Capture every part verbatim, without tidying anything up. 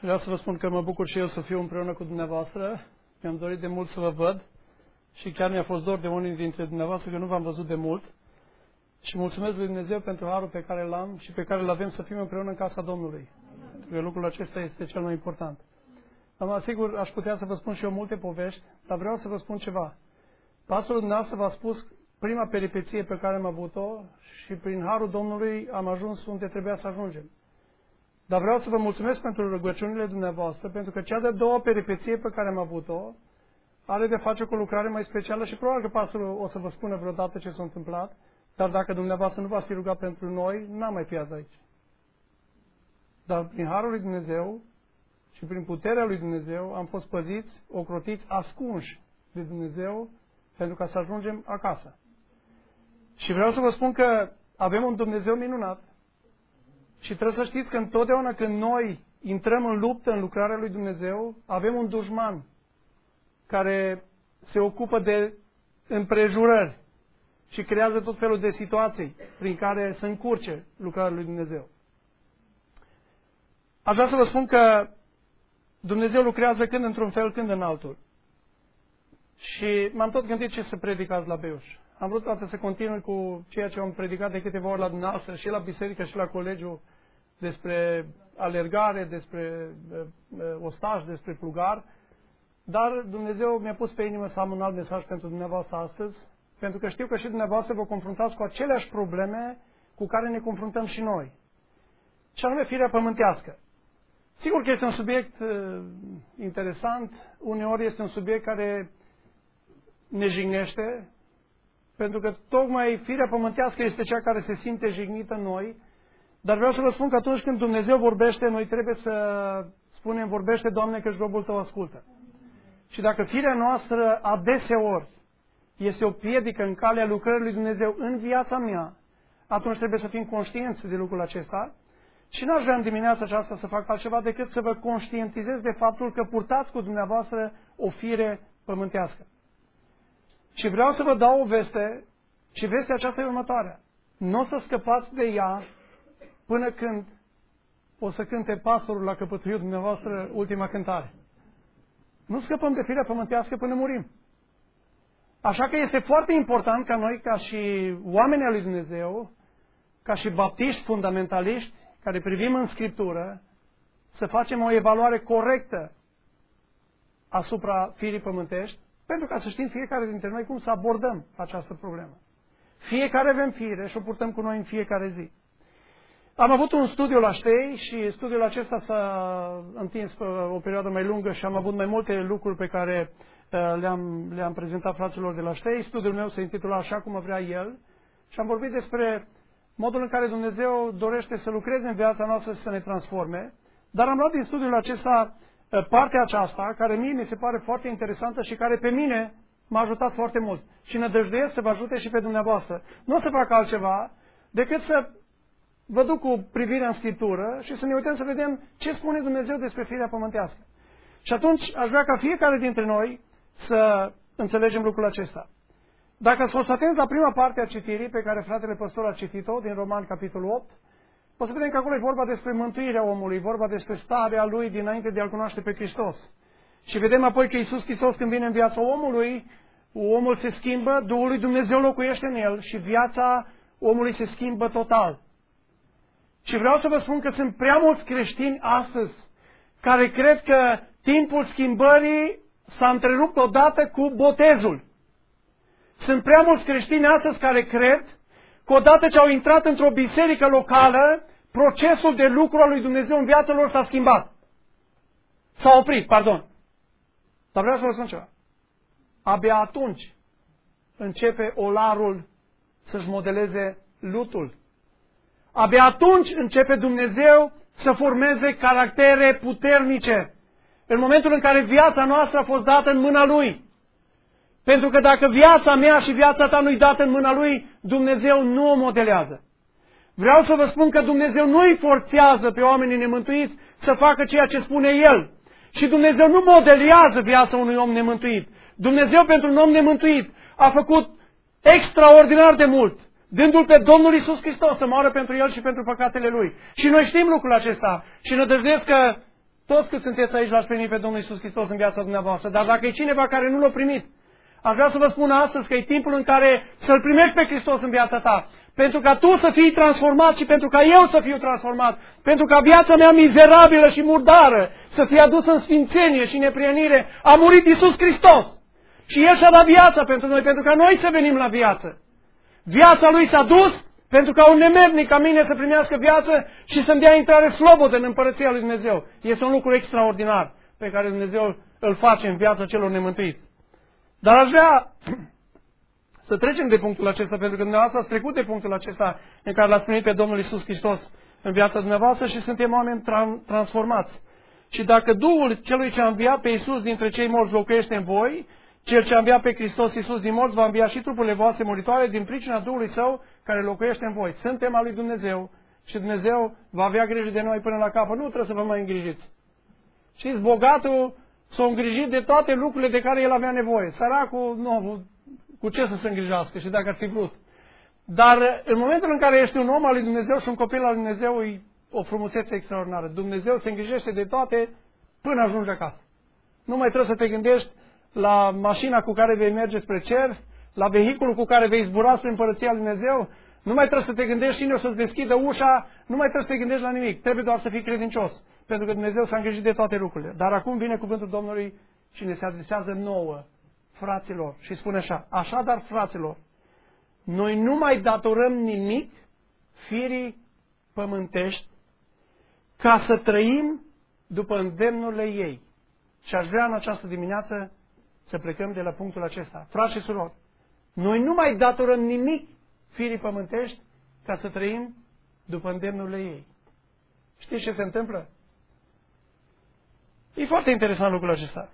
Vreau să vă spun că mă bucur și eu să fiu împreună cu dumneavoastră. Mi-am dorit de mult să vă văd și chiar mi-a fost dor de unii dintre dumneavoastră că nu v-am văzut de mult. Și mulțumesc lui Dumnezeu pentru harul pe care l-am și pe care îl avem să fim împreună în casa Domnului. Pentru că lucrul acesta este cel mai important. Am asigur, aș putea să vă spun și eu multe povești, dar vreau să vă spun ceva. Pastorul dumneavoastră v-a spus prima peripeție pe care am avut-o și prin harul Domnului am ajuns unde trebuia să ajungem. Dar vreau să vă mulțumesc pentru rugăciunile dumneavoastră, pentru că cea de-a doua peripeție pe care am avut-o are de face cu o lucrare mai specială și probabil că pastorul o să vă spună vreodată ce s-a întâmplat, dar dacă dumneavoastră nu v-ați fi rugat pentru noi, n-am mai fi azi aici. Dar prin harul lui Dumnezeu și prin puterea lui Dumnezeu am fost păziți, ocrotiți, ascunși de Dumnezeu pentru ca să ajungem acasă. Și vreau să vă spun că avem un Dumnezeu minunat și trebuie să știți că întotdeauna când noi intrăm în luptă în lucrarea lui Dumnezeu, avem un dușman care se ocupă de împrejurări și creează tot felul de situații prin care să încurce lucrarea lui Dumnezeu. Aș vrea să vă spun că Dumnezeu lucrează când într-un fel, când în altul. Și m-am tot gândit ce să predic azi la Beiuș. Am vrut toate să continui cu ceea ce am predicat de câteva ori la dumneavoastră și la biserică și la colegiul despre alergare, despre ostaj, despre plugar. Dar Dumnezeu mi-a pus pe inimă să am un alt mesaj pentru dumneavoastră astăzi, pentru că știu că și dumneavoastră vă confruntați cu aceleași probleme cu care ne confruntăm și noi. Și anume firea pământească. Sigur că este un subiect uh, interesant, uneori este un subiect care ne jignește, pentru că tocmai firea pământească este cea care se simte jignită în noi, dar vreau să vă spun că atunci când Dumnezeu vorbește, noi trebuie să spunem, vorbește, Doamne, că-și robul Tău ascultă. Și dacă firea noastră adeseori este o piedică în calea lucrării lui Dumnezeu în viața mea, atunci trebuie să fim conștienți de lucrul acesta. Și n-aș vrea în dimineața aceasta să fac altceva decât să vă conștientizez de faptul că purtați cu dumneavoastră o fire pământească. Și vreau să vă dau o veste, și vestea aceasta e următoarea. Nu o să scăpați de ea până când o să cânte pastorul la căpătâiul dumneavoastră ultima cântare. Nu scăpăm de firea pământească până murim. Așa că este foarte important ca noi, ca și oamenii al lui Dumnezeu, ca și baptiști fundamentaliști, care privim în Scriptură, să facem o evaluare corectă asupra firii pământești, pentru ca să știm fiecare dintre noi cum să abordăm această problemă. Fiecare avem fire și o purtăm cu noi în fiecare zi. Am avut un studiu la Ștei și studiul acesta s-a întins pe o perioadă mai lungă și am avut mai multe lucruri pe care le-am, le-am prezentat fraților de la Ștei. Studiul meu se intitula Așa cum vrea El și am vorbit despre modul în care Dumnezeu dorește să lucreze în viața noastră și să ne transforme, dar am luat din studiul acesta partea aceasta, care mie mi se pare foarte interesantă și care pe mine m-a ajutat foarte mult. Și nădăjduiesc să vă ajute și pe dumneavoastră. Nu o să fac altceva decât să vă duc cu privirea în Scriptură și să ne uităm să vedem ce spune Dumnezeu despre firea pământească. Și atunci aș vrea ca fiecare dintre noi să înțelegem lucrul acesta. Dacă ați fost atenți la prima parte a citirii pe care fratele păstor a citit-o, din Roman, capitolul opt, o să vedem că acolo e vorba despre mântuirea omului, vorba despre starea lui dinainte de a-L cunoaște pe Hristos. Și vedem apoi că Iisus Hristos, când vine în viața omului, omul se schimbă, Duhul lui Dumnezeu locuiește în el și viața omului se schimbă total. Și vreau să vă spun că sunt prea mulți creștini astăzi care cred că timpul schimbării s-a întrerupt odată cu botezul. Sunt prea mulți creștini astăzi care cred că odată ce au intrat într-o biserică locală, procesul de lucru al lui Dumnezeu în viața lor s-a schimbat. S-a oprit, pardon. Dar vreau să vă spun ceva. Abia atunci începe olarul să-și modeleze lutul. Abia atunci începe Dumnezeu să formeze caractere puternice. În momentul în care viața noastră a fost dată în mâna Lui. Pentru că dacă viața mea și viața ta nu-i dată în mâna Lui, Dumnezeu nu o modelează. Vreau să vă spun că Dumnezeu nu îi forțează pe oamenii nemântuiți să facă ceea ce spune El. Și Dumnezeu nu modelează viața unui om nemântuit. Dumnezeu pentru un om nemântuit a făcut extraordinar de mult, dându-L pe Domnul Iisus Hristos să moară pentru el și pentru păcatele Lui. Și noi știm lucrul acesta și nădăjduiesc că Toți cât sunteți aici l-ați primit pe Domnul Iisus Hristos în viața dumneavoastră. Dar dacă e cineva care nu l-a primit, aș vrea să vă spun astăzi că e timpul în care să-L primești pe Hristos în viața ta. Pentru ca tu să fii transformat și pentru ca eu să fiu transformat. Pentru ca viața mea mizerabilă și murdară să fie adusă în sfințenie și neprienire. A murit Iisus Hristos. Și El și-a dat viața pentru noi, pentru ca noi să venim la viață. Viața Lui s-a dus pentru ca un nemernic ca mine să primească viață și să-mi dea intrare slobodă în Împărăția Lui Dumnezeu. Este un lucru extraordinar pe care Dumnezeu îl face în viața celor nemântuiți. Dar aș vrea să trecem de punctul acesta, pentru că dumneavoastră ați trecut de punctul acesta în care l-ați primit pe Domnul Iisus Hristos în viața dumneavoastră și suntem oameni tra- transformați. Și dacă Duhul celui ce a înviat pe Iisus dintre cei morți locuiește în voi, Cel ce a înviat pe Hristos Iisus din morți va învia și trupurile voastre muritoare din pricina Duhului Său care locuiește în voi. Suntem al lui Dumnezeu și Dumnezeu va avea grijă de noi până la capăt. Nu trebuie să vă mai îngrijiți. Știți, bogatul s-a îngrijit de toate lucrurile de care el avea nevoie. Săracul, nu, cu ce să se îngrijească și dacă ar fi vrut. Dar în momentul în care ești un om al lui Dumnezeu și un copil al lui Dumnezeu, e o frumusețe extraordinară. Dumnezeu se îngrijește de toate până ajungi acasă. Nu mai trebuie să te gândești la mașina cu care vei merge spre cer, la vehiculul cu care vei zbura spre Împărăția lui Dumnezeu. Nu mai trebuie să te gândești cine o să-ți deschidă ușa, nu mai trebuie să te gândești la nimic. Trebuie doar să fii credincios, pentru că Dumnezeu s-a îngrijit de toate lucrurile. Dar acum vine cuvântul Domnului și ne se adresează nouă, fraților, și spune așa: așadar, fraților, noi nu mai datorăm nimic firii pământești ca să trăim după îndemnurile ei. Și aș vrea în această dimineață să plecăm de la punctul acesta. Frați și surori, noi nu mai datorăm nimic firii pământești ca să trăim după îndemnurile ei. Știți ce se întâmplă? E foarte interesant lucrul acesta.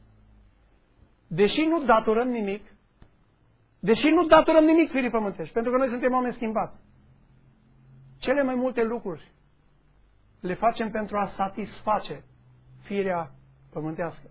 Deși nu datorăm nimic, deși nu datorăm nimic firii pământești, pentru că noi suntem oameni schimbați, cele mai multe lucruri le facem pentru a satisface firea pământească.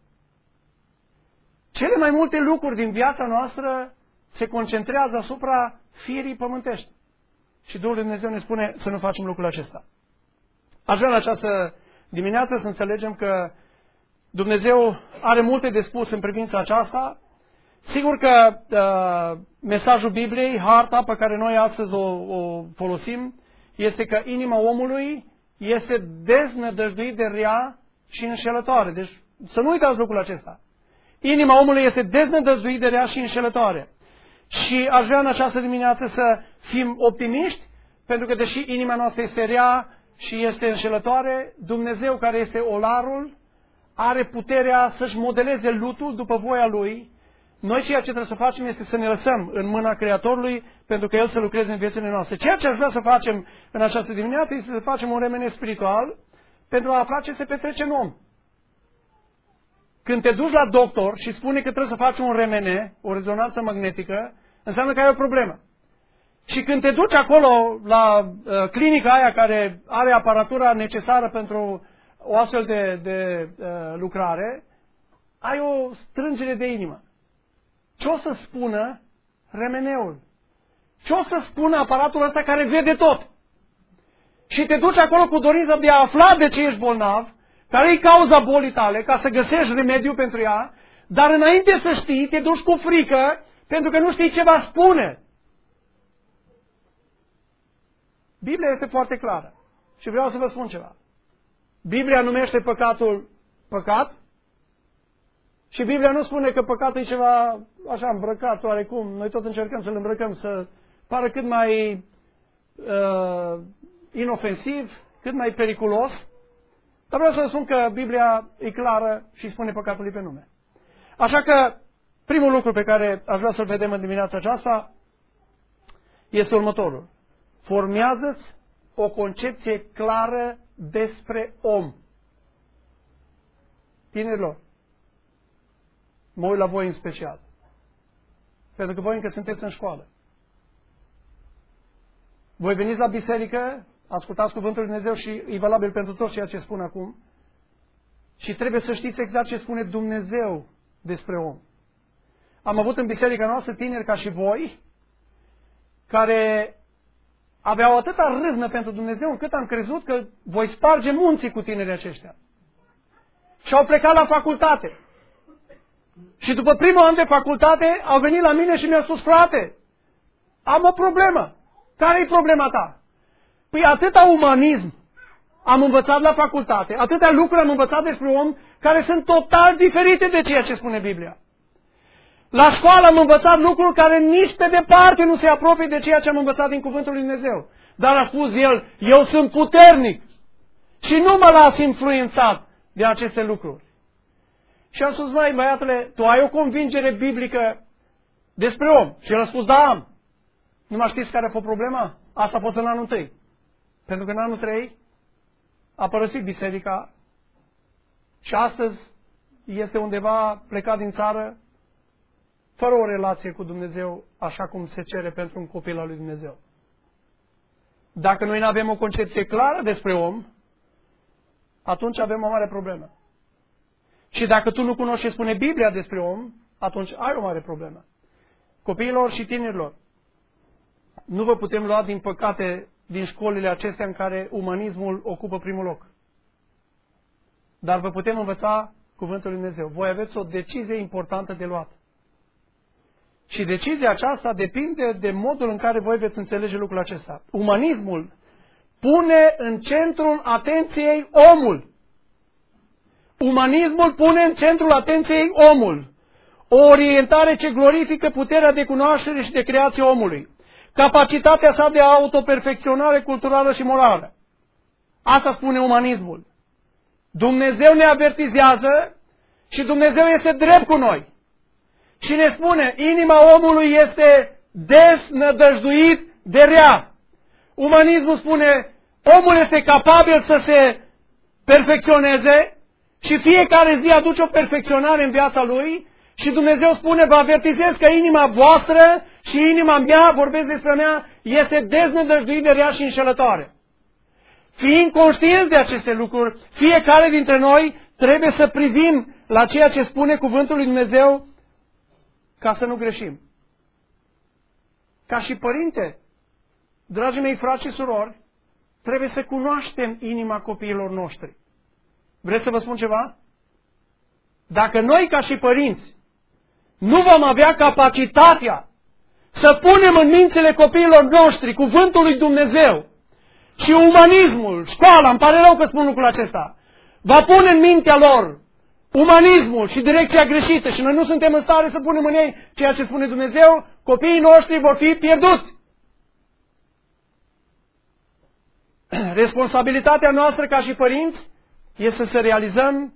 Cele mai multe lucruri din viața noastră se concentrează asupra firii pământești. Și Duhul lui Dumnezeu ne spune să nu facem lucrul acesta. Aș vrea în această dimineață să înțelegem că Dumnezeu are multe de spus în privința aceasta. Sigur că uh, mesajul Bibliei, harta pe care noi astăzi o, o folosim, este că inima omului este deznădăjduit de rea și înșelătoare. Deci să nu uitați lucrul acesta. Inima omului este deznădăjduit de rea și înșelătoare. Și aș vrea în această dimineață să fim optimiști, pentru că deși inima noastră este rea și este înșelătoare, Dumnezeu, care este olarul, are puterea să-și modeleze lutul după voia Lui. Noi ceea ce trebuie să facem este să ne lăsăm în mâna Creatorului, pentru că El să lucreze în viețile noastre. Ceea ce aș vrea să facem în această dimineață este să facem un remene spiritual pentru a afla ce se petrece în om. Când te duci la doctor și spune că trebuie să faci un remene, o rezonanță magnetică, înseamnă că ai o problemă. Și când te duci acolo la uh, clinica aia care are aparatura necesară pentru o astfel de, de uh, lucrare, ai o strângere de inimă. Ce o să spună remeneul? Ce o să spună aparatul ăsta care vede tot? Și te duci acolo cu dorința de a afla de ce ești bolnav, care e cauza bolii tale, ca să găsești remediu pentru ea, dar înainte să știi, te duci cu frică, pentru că nu știi ce va spune. Biblia este foarte clară. Și vreau să vă spun ceva. Biblia numește păcatul păcat și Biblia nu spune că păcatul e ceva așa îmbrăcat, oarecum. Noi tot încercăm să-l îmbrăcăm, să pară cât mai uh, inofensiv, cât mai periculos. Dar vreau să vă spun că Biblia e clară și spune păcatului pe nume. Așa că primul lucru pe care aș vrea să-l vedem în dimineața aceasta este următorul. Formează-ți o concepție clară despre om. Tinerilor, mă uit la voi în special. Pentru că voi încă sunteți în școală. Voi veniți la biserică, ascultați cuvântul lui Dumnezeu și e valabil pentru toți ceea ce spun acum. Și trebuie să știți exact ce spune Dumnezeu despre om. Am avut în biserica noastră tineri ca și voi, care aveau atâta râvnă pentru Dumnezeu, încât am crezut că voi sparge munții cu tinerii aceștia. și au plecat la facultate. Și după primul an de facultate au venit la mine și mi-au spus, frate, am o problemă. Care-i problema ta? Păi atâta umanism am învățat la facultate, atâtea lucruri am învățat despre om care sunt total diferite de ceea ce spune Biblia. La școală am învățat lucruri care nici pe departe nu se apropie de ceea ce am învățat din Cuvântul lui Dumnezeu. Dar a spus el, eu sunt puternic și nu mă las influențat de aceste lucruri. Și am spus, măi, băiatule, tu ai o convingere biblică despre om? Și el a spus, da, am. Nu mai știți care a fost problema? Asta a fost în anul întâi. Pentru că în anul trei a părăsit biserica și astăzi este undeva plecat din țară fără o relație cu Dumnezeu așa cum se cere pentru un copil al lui Dumnezeu. Dacă noi nu avem o concepție clară despre om, atunci avem o mare problemă. Și dacă tu nu cunoști ce spune Biblia despre om, atunci ai o mare problemă. Copiilor și tinerilor, nu vă putem lua, din păcate, din școlile acestea în care umanismul ocupă primul loc. Dar vă putem învăța Cuvântul lui Dumnezeu. Voi aveți o decizie importantă de luat. Și decizia aceasta depinde de modul în care voi veți înțelege lucrul acesta. Umanismul pune în centrul atenției omul. Umanismul pune în centrul atenției omul. O orientare ce glorifică puterea de cunoaștere și de creație omului. Capacitatea sa de autoperfecționare culturală și morală. Asta spune umanismul. Dumnezeu ne avertizează și Dumnezeu este drept cu noi. Și ne spune, inima omului este desnădăjduit de rea. Umanismul spune, omul este capabil să se perfecționeze și fiecare zi aduce o perfecționare în viața lui și Dumnezeu spune, vă avertizez că inima voastră și inima mea, vorbesc despre mea, este deznădăjduit de rea și înșelătoare. Fiind conștienți de aceste lucruri, fiecare dintre noi trebuie să privim la ceea ce spune Cuvântul lui Dumnezeu ca să nu greșim. Ca și părinte, dragii mei frați și surori, trebuie să cunoaștem inima copiilor noștri. Vreți să vă spun ceva? Dacă noi ca și părinți nu vom avea capacitatea să punem în mințile copiilor noștri Cuvântul lui Dumnezeu și umanismul, școala, îmi pare rău că spun lucrul acesta, va pune în mintea lor umanismul și direcția greșită și noi nu suntem în stare să punem în ei ceea ce spune Dumnezeu, copiii noștri vor fi pierduți. Responsabilitatea noastră ca și părinți este să realizăm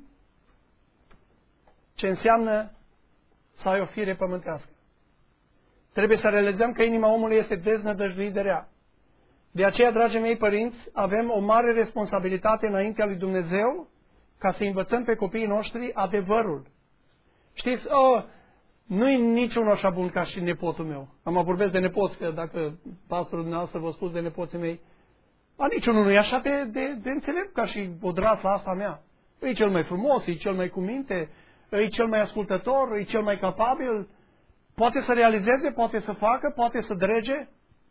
ce înseamnă să ai o fire pământească. Trebuie să realizăm că inima omului este deznădăjduit de rea. De aceea, dragii mei părinți, avem o mare responsabilitate înaintea lui Dumnezeu ca să învățăm pe copiii noștri adevărul. Știți, oh, nu-i niciunul așa bun ca și nepotul meu. Am vorbesc de nepoți, că dacă pastorul dumneavoastră vă spus de nepoții mei, a, niciunul nu e așa de, de, de înțelept ca și odrasla asta mea. E cel mai frumos, e cel mai cu minte, e cel mai ascultător, e cel mai capabil, poate să realizeze, poate să facă, poate să drege.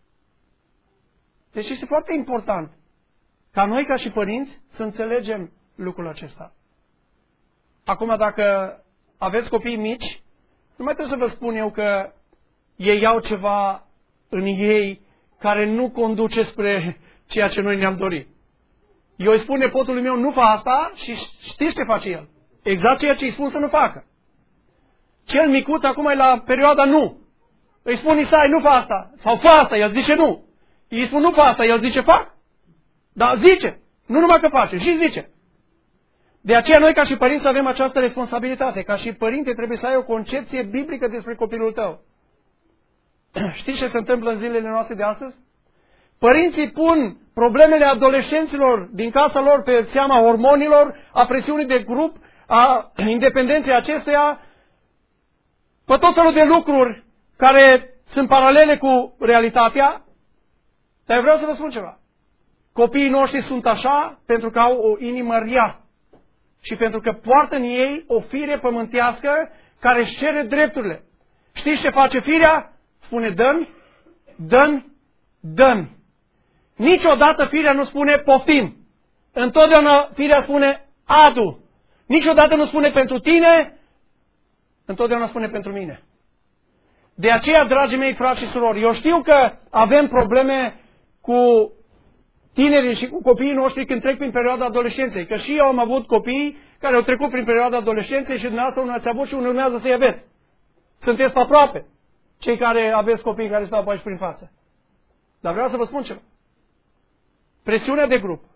Deci este foarte important ca noi ca și părinți să înțelegem lucrul acesta. Acum, dacă aveți copii mici, nu mai trebuie să vă spun eu că ei au ceva în ei care nu conduce spre ceea ce noi ne-am dorit. Eu îi spun nepotului meu, nu fă asta și știți ce face el. Exact ceea ce îi spun să nu facă. Cel micuț acum e la perioada nu. Îi spun Isai, nu fă asta. Sau fă asta, el zice nu. Îi spun nu fă asta, el zice fac. Dar zice, nu numai că face, și zice. De aceea noi ca și părinți avem această responsabilitate. Ca și părinte trebuie să ai o concepție biblică despre copilul tău. Știți ce se întâmplă în zilele noastre de astăzi? Părinții pun problemele adolescenților din casa lor pe seama hormonilor, a presiunii de grup, a independenței acesteia, pe tot felul de lucruri care sunt paralele cu realitatea. Dar eu vreau să vă spun ceva. Copiii noștri sunt așa pentru că au o inimă rea și pentru că poartă în ei o fire pământească care își cere drepturile. Știți ce face firea? Spune dă-mi, dă-mi, dă-mi. Niciodată firea nu spune poftim. Întotdeauna firea spune adu. Niciodată nu spune pentru tine, întotdeauna spune pentru mine. De aceea, dragii mei, frați și surori, eu știu că avem probleme cu tinerii și cu copiii noștri când trec prin perioada adolescenței. Că și eu am avut copii care au trecut prin perioada adolescenței și dumneavoastră unul ați avut și unul urmează să-i aveți. Sunteți pe aproape, cei care aveți copii care stau pe aici prin față. Dar vreau să vă spun ceva. Presiunea de grup,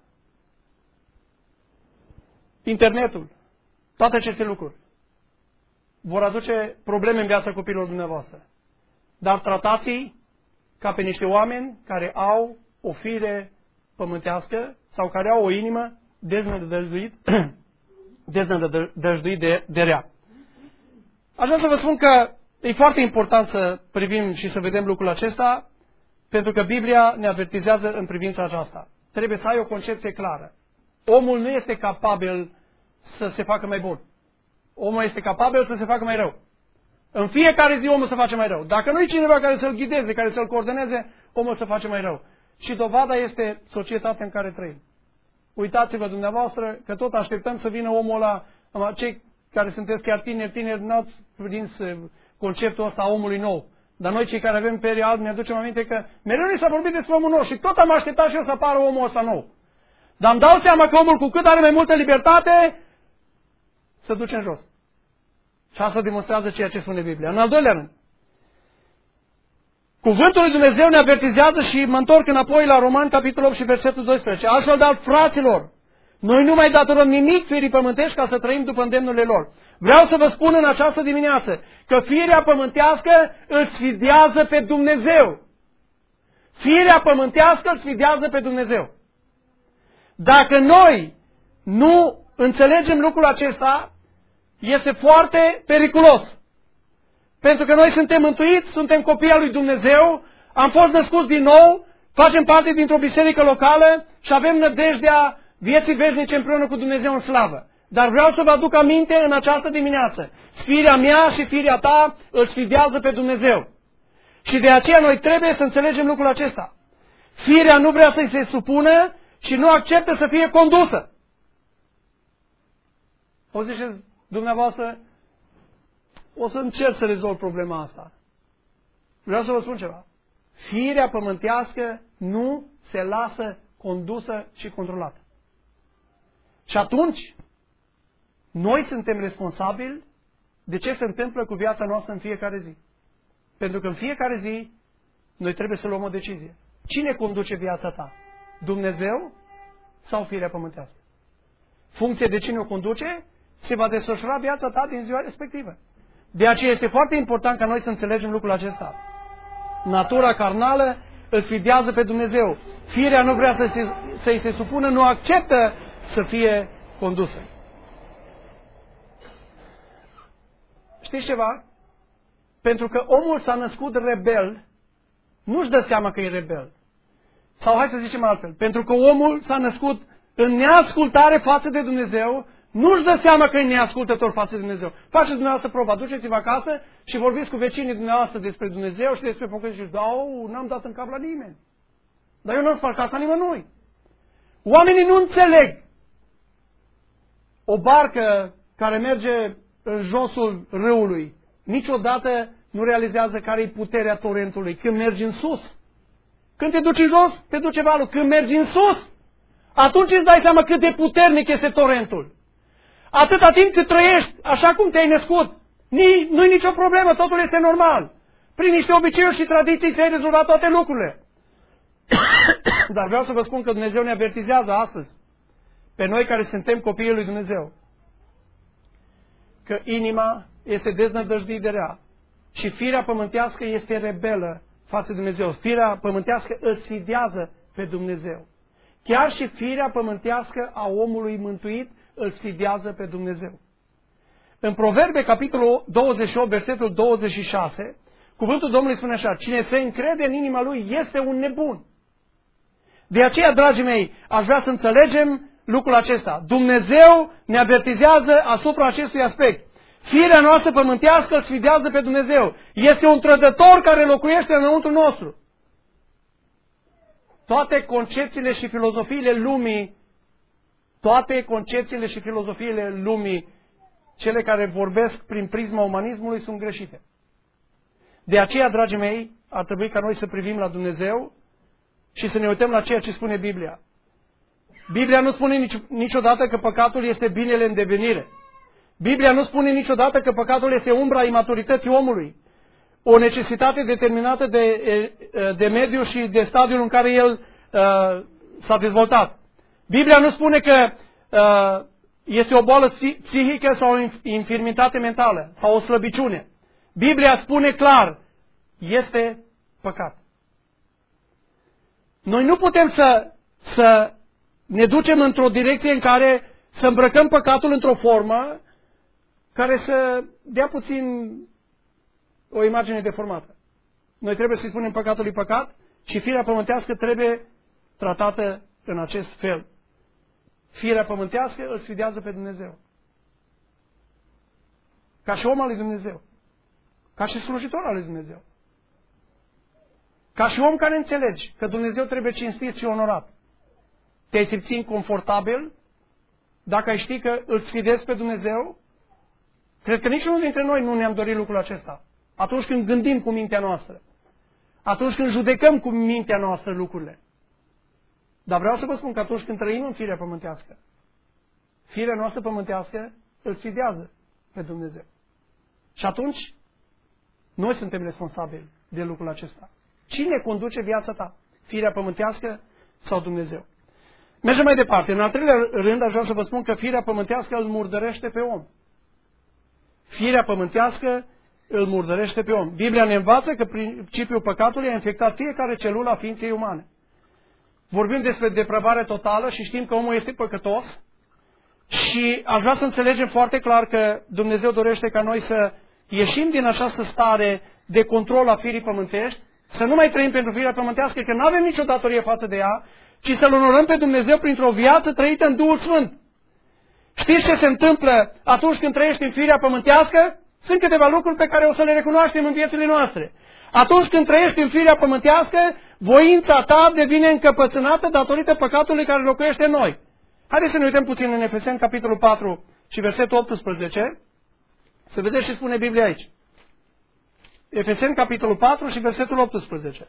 internetul, toate aceste lucruri vor aduce probleme în viața copiilor dumneavoastră. Dar tratați-i ca pe niște oameni care au o fire pământească sau care au o inimă deznădăjduit, deznădăjduit de, de rea. Aș vrea să vă spun că e foarte important să privim și să vedem lucrul acesta, pentru că Biblia ne avertizează în privința aceasta. Trebuie să ai o concepție clară. Omul nu este capabil să se facă mai bun. Omul este capabil să se facă mai rău. În fiecare zi omul se face mai rău. Dacă nu e cineva care să-l ghideze, care să-l coordoneze, omul se face mai rău. Și dovada este societatea în care trăim. Uitați-vă dumneavoastră că tot așteptăm să vină omul ăla, cei care sunteți chiar tineri, tineri, n-ați prins conceptul ăsta a omului nou. Dar noi cei care avem perii albi ne aducem aminte că mereu ni s-a vorbit despre omul nou și tot am așteptat și eu să apară omul ăsta nou. Dar îmi dau seama că omul cu cât are mai multă libertate, se duce în jos. Și asta demonstrează ceea ce spune Biblia. În al doilea rând, cuvântul lui Dumnezeu ne avertizează și mă întorc înapoi la Romani, capitolul opt și versetul doisprezece. Altfel, dar, fraților, noi nu mai datorăm nimic firii pământești ca să trăim după îndemnurile lor. Vreau să vă spun în această dimineață că firea pământească îl sfidează pe Dumnezeu. Firea pământească îl sfidează pe Dumnezeu. Dacă noi nu înțelegem lucrul acesta, este foarte periculos. Pentru că noi suntem mântuiți, suntem copii al lui Dumnezeu, am fost născuți din nou, facem parte dintr-o biserică locală și avem nădejdea vieții veșnice împreună cu Dumnezeu în slavă. Dar vreau să vă aduc aminte în această dimineață. Firea mea și firea ta îl sfidează pe Dumnezeu. Și de aceea noi trebuie să înțelegem lucrul acesta. Firea nu vrea să-i se supună și nu acceptă să fie condusă. O ziceți dumneavoastră, o să încerc să rezolv problema asta. Vreau să vă spun ceva. Firea pământească nu se lasă condusă și controlată. Și atunci, noi suntem responsabili de ce se întâmplă cu viața noastră în fiecare zi. Pentru că în fiecare zi, noi trebuie să luăm o decizie. Cine conduce viața ta? Dumnezeu sau firea pământească? Funcție de cine o conduce, se va desfășura viața ta din ziua respectivă. De aceea este foarte important ca noi să înțelegem lucrul acesta. Natura carnală îl sfidează pe Dumnezeu. Firea nu vrea să se, să-i se supună, nu acceptă să fie condusă. Știți ceva? Pentru că omul s-a născut rebel, nu-și dă seama că e rebel. Sau hai să zicem altfel. Pentru că omul s-a născut în neascultare față de Dumnezeu, nu-și dă seama că e neascultător față de Dumnezeu. Faceți dumneavoastră proba, duceți-vă acasă și vorbiți cu vecinii dumneavoastră despre Dumnezeu și despre pocăință și ziceți, au, n-am dat în cap la nimeni. Dar eu n-am spart casa nimănui. Oamenii nu înțeleg. O barcă care merge în josul râului niciodată nu realizează care e puterea torentului. Când mergi în sus. Când te duci în jos, te duce valul. Când mergi în sus, atunci îți dai seama cât de puternic este torentul. Atâta timp cât trăiești așa cum te-ai născut, nu-i nicio problemă, totul este normal. Prin niște obiceiuri și tradiții ți-ai rezolvat toate lucrurile. Dar vreau să vă spun că Dumnezeu ne avertizează astăzi, pe noi care suntem copiii lui Dumnezeu, că inima este deznădăjduită de rea și firea pământească este rebelă față de Dumnezeu. Firea pământească îl sfidează pe Dumnezeu. Chiar și firea pământească a omului mântuit îl sfidează pe Dumnezeu. În Proverbe, capitolul douăzeci și opt, versetul douăzeci și șase, cuvântul Domnului spune așa: cine se încrede în inima lui este un nebun. De aceea, dragii mei, aș vrea să înțelegem lucrul acesta. Dumnezeu ne avertizează asupra acestui aspect. Firea noastră pământească îl sfidează pe Dumnezeu. Este un trădător care locuiește înăuntru nostru. Toate concepțiile și filozofiile lumii Toate concepțiile și filozofiile lumii, cele care vorbesc prin prisma umanismului, sunt greșite. De aceea, dragii mei, ar trebui ca noi să privim la Dumnezeu și să ne uităm la ceea ce spune Biblia. Biblia nu spune nici, niciodată că păcatul este binele în devenire. Biblia nu spune niciodată că păcatul este umbra imaturității omului, o necesitate determinată de, de mediu și de stadiul în care el uh, s-a dezvoltat. Biblia nu spune că uh, este o boală psihică sau o infirmitate mentală sau o slăbiciune. Biblia spune clar, este păcat. Noi nu putem să, să ne ducem într-o direcție în care să îmbrăcăm păcatul într-o formă care să dea puțin o imagine deformată. Noi trebuie să-i spunem păcatului păcat și firea pământească trebuie tratată în acest fel. Firea pământească îl sfidează pe Dumnezeu. Ca și om al lui Dumnezeu. Ca și slujitor al lui Dumnezeu. Ca și om care înțelegi că Dumnezeu trebuie cinstit și onorat. Te-ai simți inconfortabil dacă ai ști că îl sfidezi pe Dumnezeu? Cred că niciunul dintre noi nu ne-am dorit lucrul acesta. Atunci când gândim cu mintea noastră. Atunci când judecăm cu mintea noastră lucrurile. Dar vreau să vă spun că atunci când trăim în firea pământească, firea noastră pământească îl sfidează pe Dumnezeu. Și atunci, noi suntem responsabili de lucrul acesta. Cine conduce viața ta? Firea pământească sau Dumnezeu? Mergem mai departe. În al treilea rând, aș vrea să vă spun că firea pământească îl murdărește pe om. Firea pământească îl murdărește pe om. Biblia ne învață că principiul păcatului a infectat fiecare celulă a ființei umane. Vorbim despre depravare totală și știm că omul este păcătos și aș vrea să înțelegem foarte clar că Dumnezeu dorește ca noi să ieșim din această stare de control a firii pământești, să nu mai trăim pentru firea pământească, că nu avem nicio datorie față de ea, ci să-L onorăm pe Dumnezeu printr-o viață trăită în Duhul Sfânt. Știți ce se întâmplă atunci când trăiești în firea pământească? Sunt câteva lucruri pe care o să le recunoaștem în viețile noastre. Atunci când trăiești în firea pământească, voința ta devine încăpățânată datorită păcatului care locuiește în noi. Haideți să ne uităm puțin în Efeseni, capitolul patru și versetul optsprezece, să vedeți ce spune Biblia aici. Efeseni, capitolul patru și versetul optsprezece.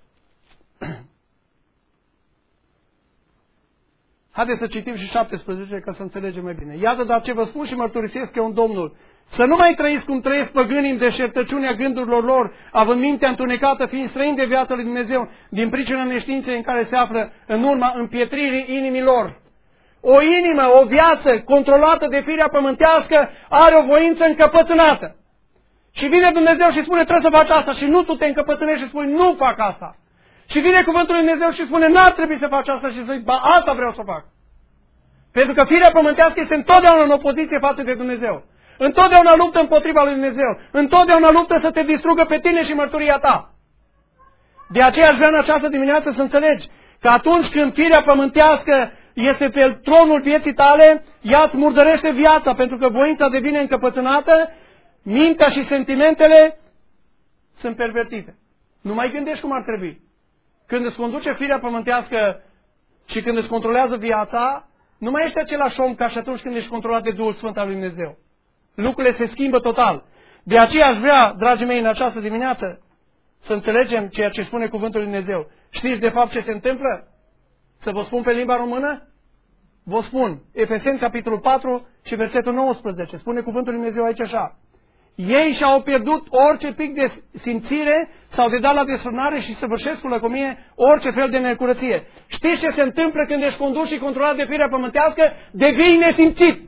Haideți să citim și șaptesprezece ca să înțelegem mai bine. Iată, dar ce vă spun și mărturisesc eu în Domnul. Să nu mai trăiți cum trăiesc păgânii în deșertăciunea gândurilor lor, având mintea întunecată, fiind străini de viața lui Dumnezeu, din pricina neștiinței în care se află în urma împietririi inimilor. O inimă, o viață controlată de firea pământească are o voință încăpățânată. Și vine Dumnezeu și spune trebuie să faci asta și nu tu te încăpățânești și spui nu fac asta. Și vine cuvântul lui Dumnezeu și spune n-ar trebui să faci asta și zici ba asta vreau să fac. Pentru că firea pământească este întotdeauna în opoziție față de Dumnezeu. Întotdeauna luptă împotriva lui Dumnezeu. Întotdeauna luptă să te distrugă pe tine și mărturia ta. De aceea aș vrea în această dimineață să înțelegi că atunci când firea pământească este pe tronul vieții tale, ea îți murdărește viața, pentru că voința devine încăpățânată, mintea și sentimentele sunt pervertite. Nu mai gândești cum ar trebui. Când îți conduce firea pământească și când îți controlează viața, nu mai ești același om ca și atunci când ești controlat de Duhul Sfânt al lui Dumnezeu. Lucrurile se schimbă total. De aceea aș vrea, dragii mei, în această dimineață să înțelegem ceea ce spune cuvântul lui Dumnezeu. Știți de fapt ce se întâmplă? Să vă spun pe limba română? Vă spun. Efeseni, capitolul patru și versetul nouăsprezece. Spune cuvântul lui Dumnezeu aici așa. Ei și-au pierdut orice pic de simțire sau de dat la desfrânare și săvârșesc cu lăcomie orice fel de necurăție. Știți ce se întâmplă când ești condus și controlat de firea pământească? Devii nesimțit.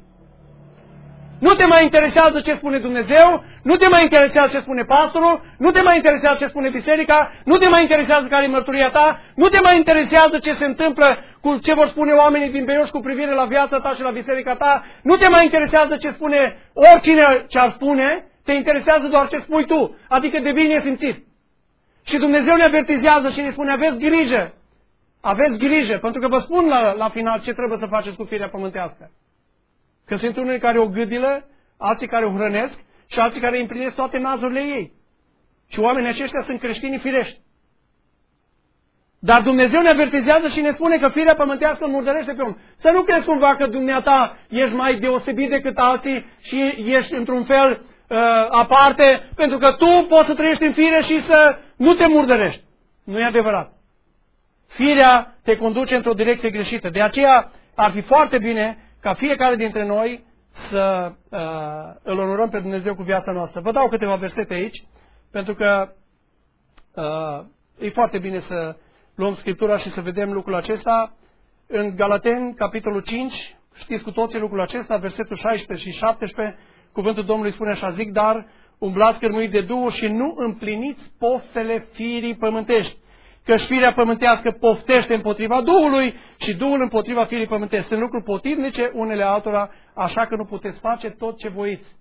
Nu te mai interesează ce spune Dumnezeu, nu te mai interesează ce spune pastorul, nu te mai interesează ce spune biserica, nu te mai interesează care e mărturia ta, nu te mai interesează ce se întâmplă cu ce vor spune oamenii din Beiuș cu privire la viața ta și la biserica ta, nu te mai interesează ce spune oricine ce ar spune, te interesează doar ce spui tu, adică devii nesimțit. Și Dumnezeu ne avertizează și ne spune aveți grijă, aveți grijă, pentru că vă spun la, la final ce trebuie să faceți cu firea pământească. Că sunt unii care o gâdilă, alții care o hrănesc și alții care împlinesc toate nazurile ei. Și oamenii aceștia sunt creștini firești. Dar Dumnezeu ne avertizează și ne spune că firea pământească îl murdărește pe om. Să nu crezi cumva că dumneata ești mai deosebit decât alții și ești într-un fel uh, aparte, pentru că tu poți să trăiești în fire și să nu te murdărești. Nu e adevărat. Firea te conduce într-o direcție greșită. De aceea ar fi foarte bine ca fiecare dintre noi să uh, îl onorăm pe Dumnezeu cu viața noastră. Vă dau câteva versete aici, pentru că uh, e foarte bine să luăm Scriptura și să vedem lucrul acesta. În Galateni, capitolul cinci, știți cu toții lucrul acesta, versetul șaisprezece și șaptesprezece, cuvântul Domnului spune așa, zic, dar umblați cărmuit de Duhul și nu împliniți poftele firii pământești. Căci firea pământească poftește împotriva Duhului și Duhul împotriva firii pământești. Sunt lucruri potrivnice unele altora, așa că nu puteți face tot ce voiți.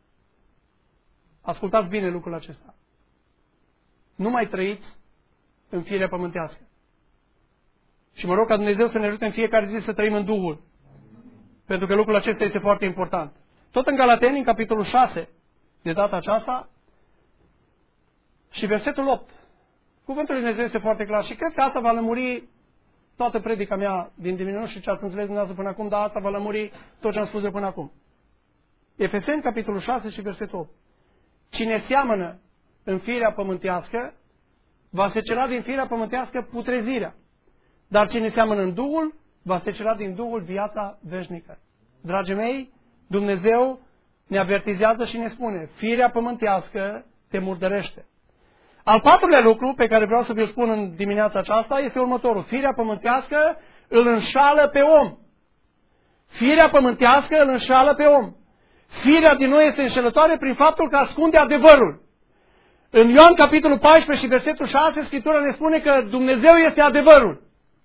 Ascultați bine lucrul acesta. Nu mai trăiți în firea pământească. Și mă rog ca Dumnezeu să ne ajute în fiecare zi să trăim în Duhul. Pentru că lucrul acesta este foarte important. Tot în Galateni, în capitolul șase, de data aceasta, și versetul opt. Cuvântul lui Dumnezeu este foarte clar și cred că asta va lămuri toată predica mea din dimineață și ce ați înțeles dumneavoastră până acum, dar asta va lămuri tot ce am spus de până acum. Efeseni, capitolul șase și versetul opt. Cine seamănă în firea pământească, va secera din firea pământească putrezirea. Dar cine seamănă în Duhul, va secera din Duhul viața veșnică. Dragii mei, Dumnezeu ne avertizează și ne spune, firea pământească te murdărește. Al patrulea lucru pe care vreau să vi-l spun în dimineața aceasta este următorul. Firea pământească îl înșală pe om. Firea pământească îl înșală pe om. Firea din noi este înșelătoare prin faptul că ascunde adevărul. În Ioan capitolul paisprezece și versetul șase, Scriptura ne spune că Dumnezeu este adevărul.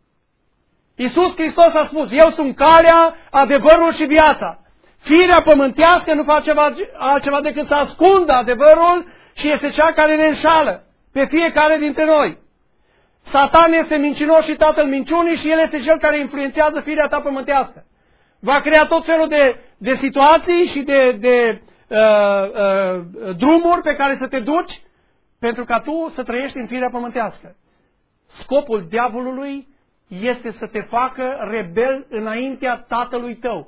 Iisus Hristos a spus, eu sunt calea, adevărul și viața. Firea pământească nu face altceva decât să ascundă adevărul și este cea care ne înșală pe fiecare dintre noi. Satan este mincinos și tatăl minciunii și el este cel care influențează firea ta pământească. Va crea tot felul de, de situații și de, de uh, uh, drumuri pe care să te duci pentru ca tu să trăiești în firea pământească. Scopul diavolului este să te facă rebel înaintea tatălui tău.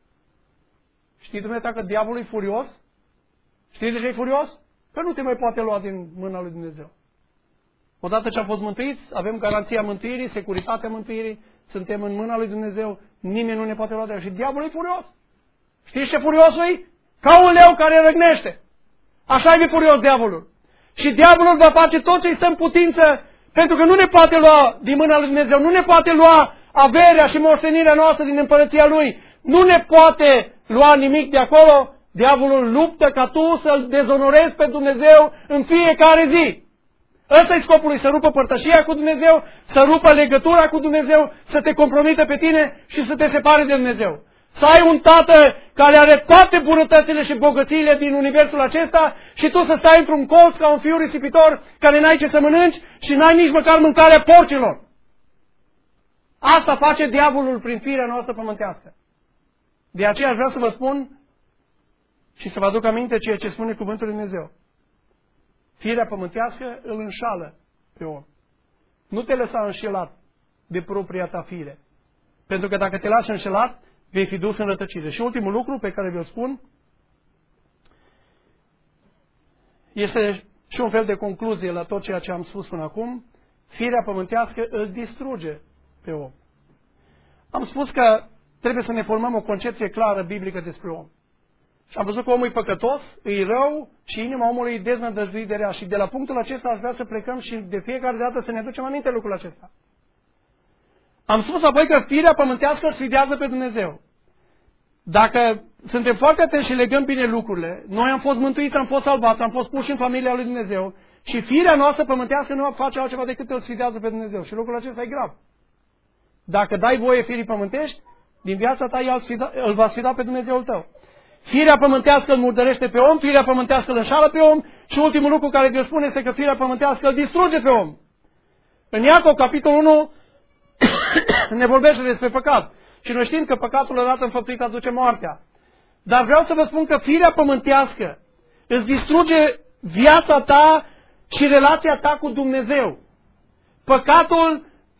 Știi dumneavoastră că diavolul e furios? Știi de ce e furios? Că nu te mai poate lua din mâna lui Dumnezeu. Odată ce am fost mântuiți, avem garanția mântuirii, securitatea mântuirii, suntem în mâna lui Dumnezeu, nimeni nu ne poate lua de el. Și diavolul e furios. Știți ce furiosul e? Ca un leu care răgnește. Așa e furios diavolul. Și diavolul va face tot ce îi stă în putință, pentru că nu ne poate lua din mâna lui Dumnezeu, nu ne poate lua averea și moștenirea noastră din împărăția lui, nu ne poate lua nimic de acolo. Diavolul luptă ca tu să-L dezonorezi pe Dumnezeu în fiecare zi. Ăsta e scopul lui, să rupă părtășia cu Dumnezeu, să rupă legătura cu Dumnezeu, să te compromită pe tine și să te separe de Dumnezeu. Să ai un tată care are toate bunătățile și bogățiile din universul acesta și tu să stai într-un colț ca un fiu risipitor care n-ai ce să mănânci și n-ai nici măcar mâncarea porcilor. Asta face diavolul prin firea noastră pământească. De aceea aș vrea să vă spun și să vă aduc aminte ceea ce spune cuvântul lui Dumnezeu. Firea pământească îl înșală pe om. Nu te lăsa înșelat de propria ta fire. Pentru că dacă te lași înșelat, vei fi dus în rătăcire. Și ultimul lucru pe care vi-l spun este și un fel de concluzie la tot ceea ce am spus până acum. Firea pământească îl distruge pe om. Am spus că trebuie să ne formăm o concepție clară biblică despre om. Și am văzut că omul e păcătos, e rău și inima omului e deznădăjduit de rea. Și de la punctul acesta aș vrea să plecăm și de fiecare dată să ne aducem aminte lucrul acesta. Am spus apoi că firea pământească îl sfidează pe Dumnezeu. Dacă suntem foarte atenți și legăm bine lucrurile, noi am fost mântuiți, am fost salvați, am fost puși în familia lui Dumnezeu și firea noastră pământească nu face altceva decât îl sfidează pe Dumnezeu. Și lucrul acesta e grav. Dacă dai voie firii pământești, din viața ta el sfida, îl va sfida pe Dumnezeul tău. Firea pământească îl murdărește pe om, firea pământească îl înșală pe om și ultimul lucru care vi-l spune este că firea pământească îl distruge pe om. În Iacov, capitolul unu, ne vorbește despre păcat. Și noi știm că păcatul odată înfăptuit aduce moartea. Dar vreau să vă spun că firea pământească îți distruge viața ta și relația ta cu Dumnezeu. Păcatul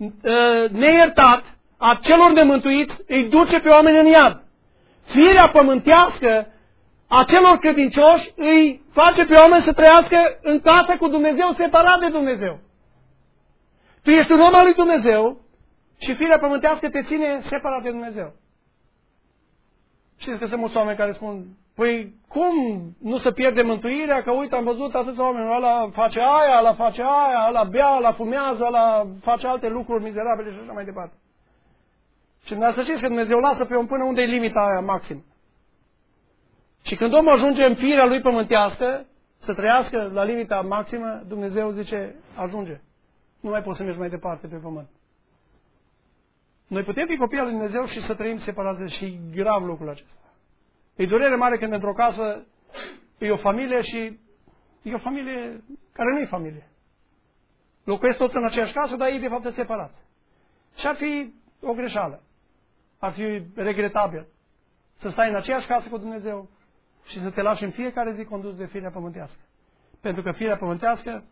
neiertat a celor nemântuiți îi duce pe oameni în iad. Firea pământească a celor credincioși îi face pe oameni să trăiască în casă cu Dumnezeu, separat de Dumnezeu. Tu ești un om al lui Dumnezeu și firea pământească te ține separat de Dumnezeu. Știți că sunt mulți oameni care spun, păi cum nu se pierde mântuirea, că uite am văzut atâția oameni, ăla face aia, ăla face aia, ăla bea, ăla fumează, ăla face alte lucruri mizerabile și așa mai departe. Și dumneavoastră știți că Dumnezeu lasă pe om până unde e limita aia maxim. Și când omul ajunge în firea lui pământească, să trăiască la limita maximă, Dumnezeu zice, ajunge. Nu mai poți să mergi mai departe pe pământ. Noi putem fi copii al lui Dumnezeu și să trăim separați și grav lucrul acesta. E durere mare când într-o casă e o familie și e o familie care nu e familie. Locuiesc toți în aceeași casă, dar ei de fapt sunt separați. Și ar fi o greșeală. Ar fi regretabil să stai în aceeași casă cu Dumnezeu și să te lași în fiecare zi condus de firea pământească. Pentru că firea pământească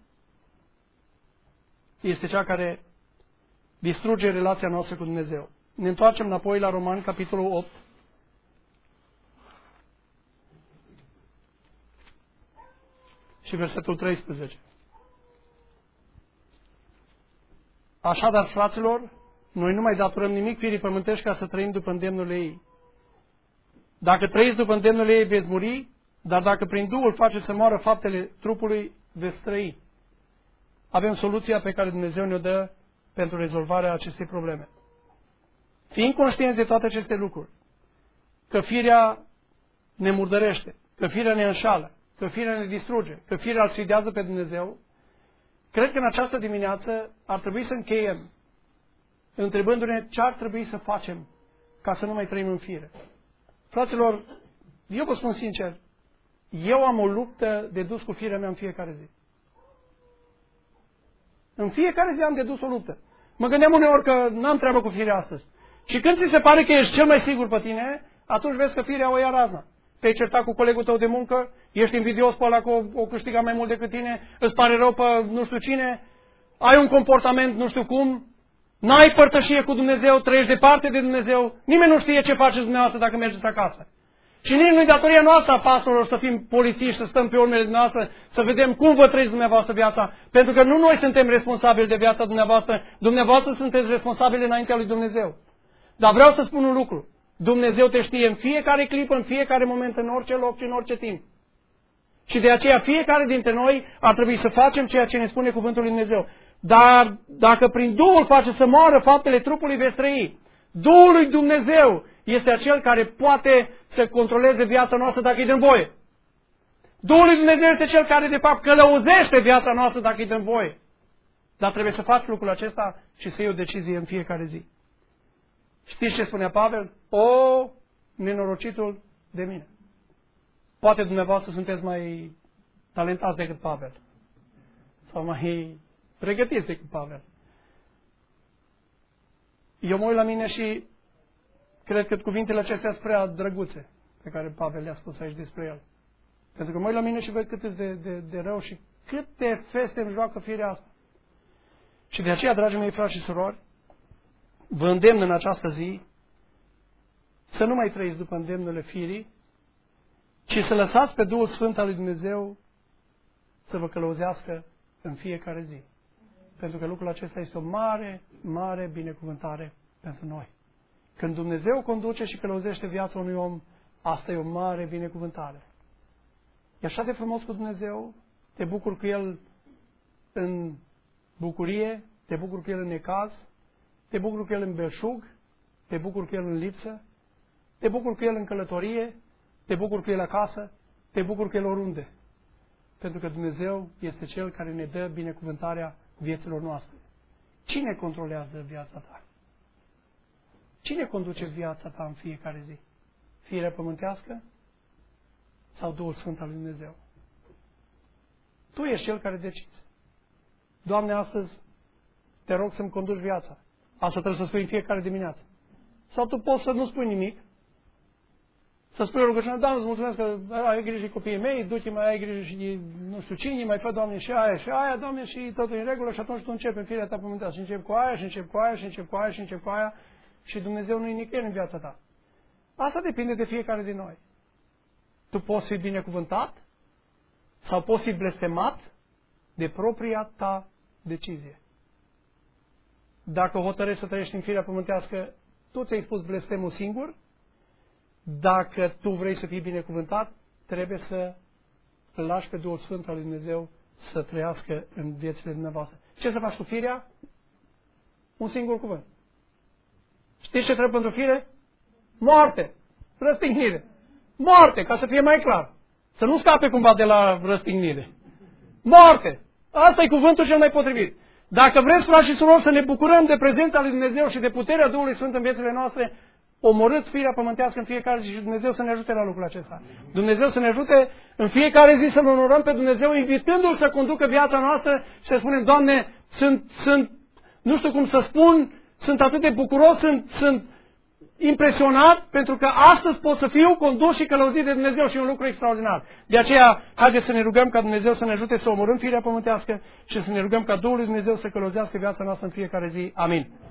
este cea care distruge relația noastră cu Dumnezeu. Ne întoarcem înapoi la Romani, capitolul opt. Și versetul treisprezece. Așadar, fraților, noi nu mai datorăm nimic firii pământești ca să trăim după îndemnul ei. Dacă trăiți după îndemnul ei, veți muri, dar dacă prin Duhul faceți să moară faptele trupului, veți trăi. Avem soluția pe care Dumnezeu ne-o dă pentru rezolvarea acestei probleme. Fiind conștienți de toate aceste lucruri, că firea ne murdărește, că firea ne înșală, că firea ne distruge, că firea îl sfidează pe Dumnezeu, cred că în această dimineață ar trebui să încheiem întrebându-ne ce ar trebui să facem ca să nu mai trăim în fire. Fraților, eu vă spun sincer, eu am o luptă de dus cu firea mea în fiecare zi. În fiecare zi am de dus o luptă. Mă gândeam uneori că n-am treabă cu firea astăzi. Și când ți se pare că ești cel mai sigur pe tine, atunci vezi că firea o ia razna. Te-ai certat cu colegul tău de muncă, ești invidios pe ăla că o, o câștiga mai mult decât tine, îți pare rău pe nu știu cine, ai un comportament nu știu cum, n-ai părtășie cu Dumnezeu, trăiești departe de Dumnezeu, nimeni nu știe ce faceți dumneavoastră dacă mergeți acasă. Și nici nu-i datoria noastră a pastorilor să fim polițiști, să stăm pe urmele dumneavoastră, să vedem cum vă trăiți dumneavoastră viața. Pentru că nu noi suntem responsabili de viața dumneavoastră, dumneavoastră sunteți responsabili înaintea lui Dumnezeu. Dar vreau să spun un lucru. Dumnezeu te știe în fiecare clipă, în fiecare moment, în orice loc și în orice timp. Și de aceea fiecare dintre noi ar trebui să facem ceea ce ne spune cuvântul lui Dumnezeu. Dar dacă prin Duhul face să moară faptele trupului, veți trăi. Duhul lui Dumnezeu este acel care poate să controleze viața noastră dacă îi dăm voie. Duhul lui Dumnezeu este cel care de fapt călăuzește viața noastră dacă îi dăm voie. Dar trebuie să faci lucrul acesta și să iei o decizie în fiecare zi. Știți ce spunea Pavel? O, nenorocitul de mine. Poate dumneavoastră sunteți mai talentați decât Pavel. Sau mai pregătiți decât Pavel. Eu mă uit la mine și cred că cuvintele acestea sunt prea drăguțe pe care Pavel le-a spus aici despre el. Pentru că mă uit la mine și văd cât de, de, de rău și câte feste îmi joacă firea asta. Și de aceea, dragii mei frați și surori, vă îndemn în această zi să nu mai trăiți după îndemnurile firii, ci să lăsați pe Duhul Sfânt al lui Dumnezeu să vă călăuzească în fiecare zi. Pentru că lucrul acesta este o mare, mare binecuvântare pentru noi. Când Dumnezeu conduce și călăuzește viața unui om, asta e o mare binecuvântare. E așa de frumos cu Dumnezeu, te bucuri cu El în bucurie, te bucuri cu El în necaz, te bucuri cu El în belșug, te bucuri cu El în lipsă, te bucuri cu El în călătorie, te bucuri cu El acasă, te bucuri cu El oriunde. Pentru că Dumnezeu este Cel care ne dă binecuvântarea vieților noastre. Cine controlează viața ta? Cine conduce viața ta în fiecare zi? Firea pământească sau Duhul Sfânt al lui Dumnezeu? Tu ești Cel care decizi. Doamne, astăzi te rog să-mi conduci viața. Asta trebuie să spui în fiecare dimineață. Sau tu poți să nu spui nimic Să spui o rugăciune, Doamne, îți mulțumesc că ai grijă de copiii mei, du-te mai ai grijă și de nu știu cine, mai fă, Doamne, și aia și aia, Doamne, și totul în regulă și atunci tu începi în firea ta pământească și începi cu aia și începi cu aia și începi cu aia și începi cu aia și Dumnezeu nu-i nicăieri în viața ta. Asta depinde de fiecare din noi. Tu poți fi binecuvântat sau poți fi blestemat de propria ta decizie. Dacă hotărăști să trăiești în firea pământească, tu ți-ai spus blestemul singur. Dacă tu vrei să fii binecuvântat, trebuie să îl lași pe Duhul Sfânt al lui Dumnezeu să trăiască în viețile dumneavoastră. Ce să faci cu firea? Un singur cuvânt. Știți ce trebuie pentru fire? Moarte. Răstignire. Moarte, ca să fie mai clar. Să nu scape cumva de la răstignire. Moarte. Asta e cuvântul cel mai potrivit. Dacă vreți, frați și surori, să ne bucurăm de prezența lui Dumnezeu și de puterea Duhului Sfânt în viețile noastre, omorâți firea pământească în fiecare zi și Dumnezeu să ne ajute la lucrul acesta. Dumnezeu să ne ajute în fiecare zi să-L onorăm pe Dumnezeu, invitându-L să conducă viața noastră și să spunem, Doamne, sunt, sunt, nu știu cum să spun, sunt atât de bucuros, sunt, sunt impresionat, pentru că astăzi pot să fiu condus și călăuzit de Dumnezeu și un lucru extraordinar. De aceea, haideți să ne rugăm ca Dumnezeu să ne ajute să omorâm firea pământească și să ne rugăm ca Duhul lui Dumnezeu să călăuzească viața noastră în fiecare zi. Amin.